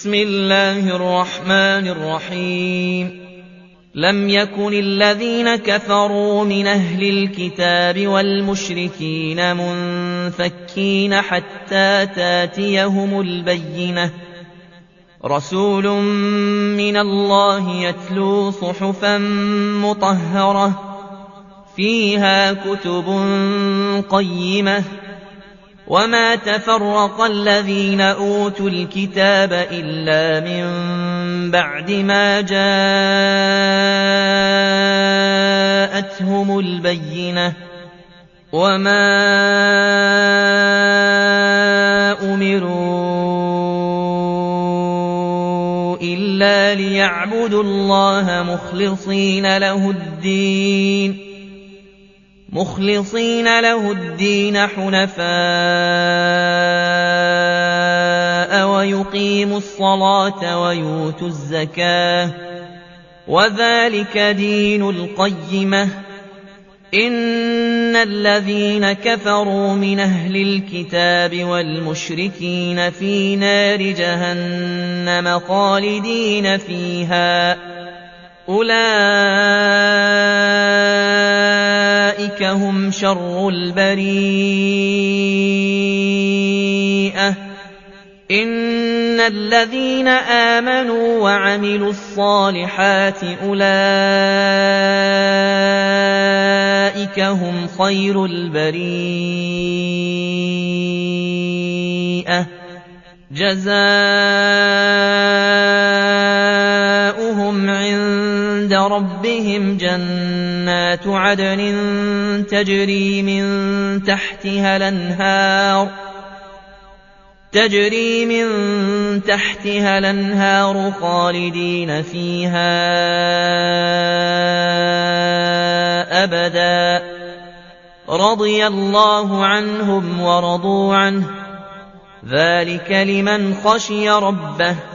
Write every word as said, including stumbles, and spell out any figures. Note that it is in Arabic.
بسم الله الرحمن الرحيم لم يكن الذين كفروا من أهل الكتاب والمشركين منفكين حتى تاتيهم البينة رسول من الله يتلو صحفا مطهرة فيها كتب قيمة وما تفرق الذين أوتوا الكتاب إلا من بعد ما جاءتهم البينة وما أمروا إلا ليعبدوا الله مخلصين له الدين مخلصين له الدين حنفاء ويقيموا الصلاة ويؤتوا الزكاة وذلك دين القيمة إن الذين كفروا من أهل الكتاب والمشركين في نار جهنم خالدين فيها أولئك هم شر البريئة إن الذين آمنوا وعملوا الصالحات أولئك هم خير البريئة جزاؤهم عند ربهم جنات عدن تجري من تحتها الأنهار تجري من تحتها الأنهار خالدين فيها أبدا رضي الله عنهم ورضوا عنه ذلك لمن خشي ربه